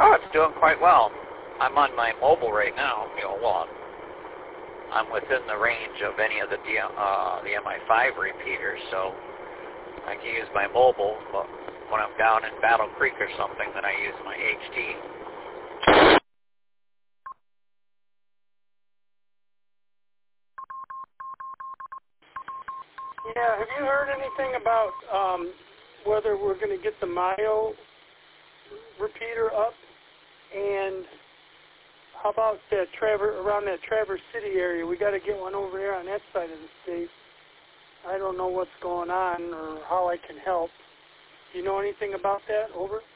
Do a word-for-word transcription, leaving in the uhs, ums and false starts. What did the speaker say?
Oh, it's doing quite well. I'm on my mobile right now. You know, well, I'm within the range of any of the D, uh, the M I five repeaters, so I can use my mobile. But when I'm down in Battle Creek or something, then I use my H T. Yeah, have you heard anything about um, whether we're going to get the Mayo repeater up? And how about that Traverse, around that Traverse City area? We got to get one over there on that side of the state. I don't know what's going on or how I can help. Do you know anything about that? Over.